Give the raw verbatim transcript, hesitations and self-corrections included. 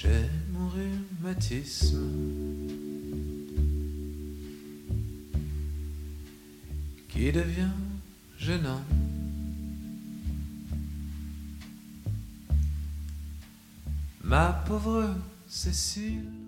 J'ai mon rhumatisme qui devient gênant. Ma pauvre Cécile.